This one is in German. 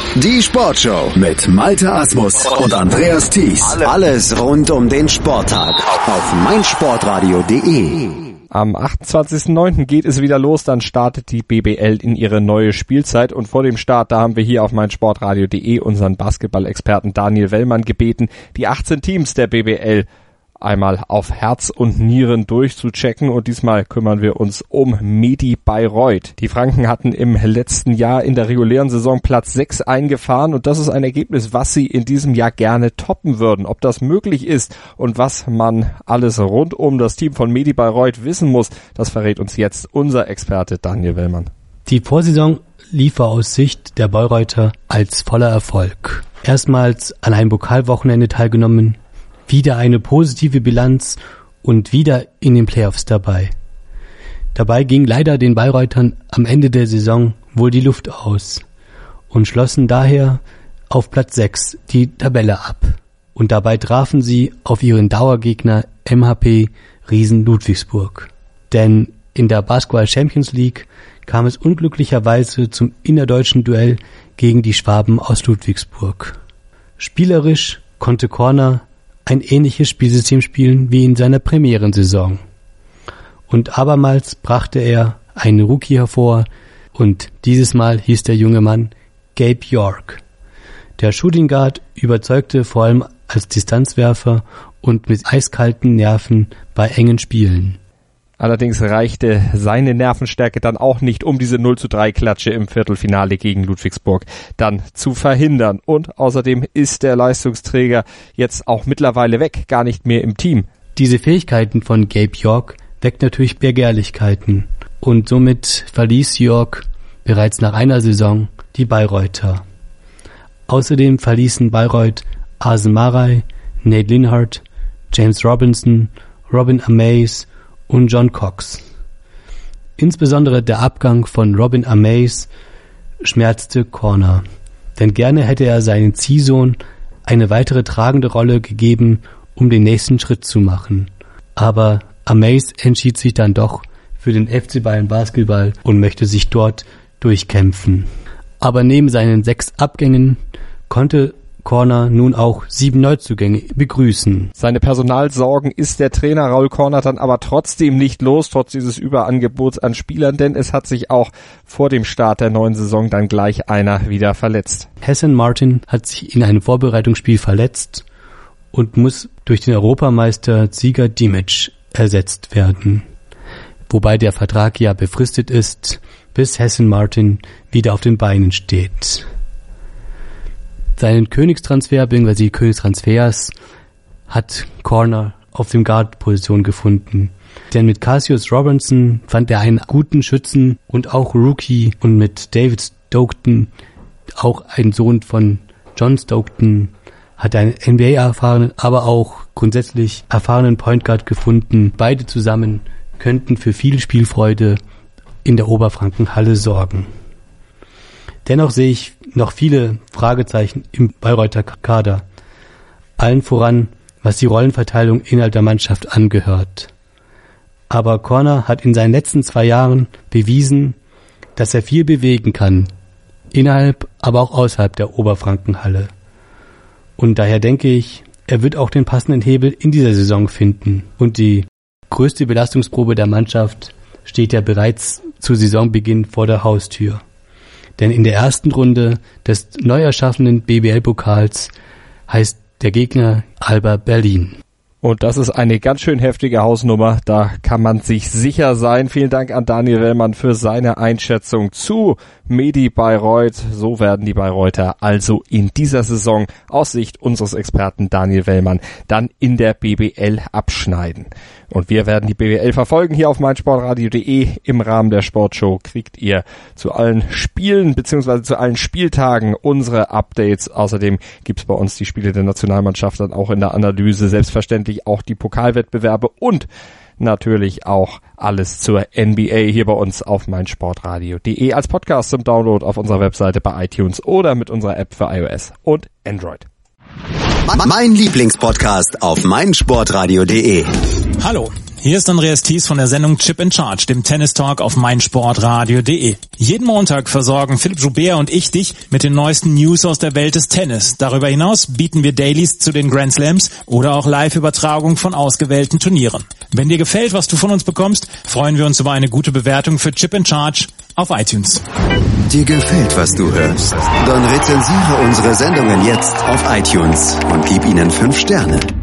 Die Sportshow mit Malte Asmus und Andreas Thies. Alles rund um den Sporttag auf meinsportradio.de. Am 28.09. geht es wieder los, dann startet die BBL in ihre neue Spielzeit und vor dem Start, da haben wir hier auf meinsportradio.de unseren Basketball-Experten Daniel Wellmann gebeten, die 18 Teams der BBL einmal auf Herz und Nieren durchzuchecken und diesmal kümmern wir uns um Medi Bayreuth. Die Franken hatten im letzten Jahr in der regulären Saison Platz 6 eingefahren und das ist ein Ergebnis, was sie in diesem Jahr gerne toppen würden. Ob das möglich ist und was man alles rund um das Team von Medi Bayreuth wissen muss, das verrät uns jetzt unser Experte Daniel Wellmann. Die Vorsaison lief aus Sicht der Bayreuther als voller Erfolg. Erstmals an einem Pokalwochenende teilgenommen, wieder eine positive Bilanz und wieder in den Playoffs dabei. Dabei ging leider den Bayreutern am Ende der Saison wohl die Luft aus und schlossen daher auf Platz 6 die Tabelle ab. Und dabei trafen sie auf ihren Dauergegner MHP Riesen Ludwigsburg. Denn in der Basketball Champions League kam es unglücklicherweise zum innerdeutschen Duell gegen die Schwaben aus Ludwigsburg. Spielerisch konnte Corner ein ähnliches Spielsystem spielen wie in seiner Premierensaison. Und abermals brachte er einen Rookie hervor und dieses Mal hieß der junge Mann Gabe York. Der Shooting Guard überzeugte vor allem als Distanzwerfer und mit eiskalten Nerven bei engen Spielen. Allerdings reichte seine Nervenstärke dann auch nicht, um diese 0:3 Klatsche im Viertelfinale gegen Ludwigsburg dann zu verhindern. Und außerdem ist der Leistungsträger jetzt auch mittlerweile weg, gar nicht mehr im Team. Diese Fähigkeiten von Gabe York weckt natürlich Begehrlichkeiten. Und somit verließ York bereits nach einer Saison die Bayreuther. Außerdem verließen Bayreuth Asen Maray, Nate Linhart, James Robinson, Robin Amaze und John Cox. Insbesondere der Abgang von Robin Amaze schmerzte Corner, denn gerne hätte er seinen Ziehsohn eine weitere tragende Rolle gegeben, um den nächsten Schritt zu machen. Aber Amaze entschied sich dann doch für den FC Bayern Basketball und möchte sich dort durchkämpfen. Aber neben seinen 6 Abgängen konnte Corner nun auch 7 Neuzugänge begrüßen. Seine Personalsorgen ist der Trainer Raul Corner dann aber trotzdem nicht los, trotz dieses Überangebots an Spielern, denn es hat sich auch vor dem Start der neuen Saison dann gleich einer wieder verletzt. Hassan Martin hat sich in einem Vorbereitungsspiel verletzt und muss durch den Europameister Ziga Dimic ersetzt werden. Wobei der Vertrag ja befristet ist, bis Hassan Martin wieder auf den Beinen steht. Seinen Königstransfer bzw. die Königstransfers hat Corner auf dem Guard-Position gefunden. Denn mit Cassius Robinson fand er einen guten Schützen und auch Rookie und mit David Stockton, auch ein Sohn von John Stockton, hat einen NBA-erfahrenen, aber auch grundsätzlich erfahrenen Point Guard gefunden. Beide zusammen könnten für viel Spielfreude in der Oberfrankenhalle sorgen. Dennoch sehe ich noch viele Fragezeichen im Bayreuther Kader. Allen voran, was die Rollenverteilung innerhalb der Mannschaft angehört. Aber Corner hat in seinen letzten 2 Jahren bewiesen, dass er viel bewegen kann. Innerhalb, aber auch außerhalb der Oberfrankenhalle. Und daher denke ich, er wird auch den passenden Hebel in dieser Saison finden. Und die größte Belastungsprobe der Mannschaft steht ja bereits zu Saisonbeginn vor der Haustür. Denn in der ersten Runde des neu erschaffenen BBL-Pokals heißt der Gegner Alba Berlin. Und das ist eine ganz schön heftige Hausnummer, da kann man sich sicher sein. Vielen Dank an Daniel Wellmann für seine Einschätzung zu Medi Bayreuth. So werden die Bayreuther also in dieser Saison aus Sicht unseres Experten Daniel Wellmann dann in der BBL abschneiden. Und wir werden die BBL verfolgen hier auf meinsportradio.de. Im Rahmen der Sportshow kriegt ihr zu allen Spielen bzw. zu allen Spieltagen unsere Updates. Außerdem gibt's bei uns die Spiele der Nationalmannschaft dann auch in der Analyse. Selbstverständlich auch die Pokalwettbewerbe und natürlich auch alles zur NBA hier bei uns auf meinsportradio.de als Podcast zum Download auf unserer Webseite bei iTunes oder mit unserer App für iOS und Android. Mein Lieblingspodcast auf meinsportradio.de. Hallo, hier ist Andreas Thies von der Sendung Chip in Charge, dem Tennis-Talk auf meinsportradio.de. Jeden Montag versorgen Philipp Joubert und ich dich mit den neuesten News aus der Welt des Tennis. Darüber hinaus bieten wir Dailies zu den Grand Slams oder auch Live-Übertragung von ausgewählten Turnieren. Wenn dir gefällt, was du von uns bekommst, freuen wir uns über eine gute Bewertung für Chip in Charge auf iTunes. Dir gefällt, was du hörst? Dann rezensiere unsere Sendungen jetzt auf iTunes und gib ihnen 5 Sterne.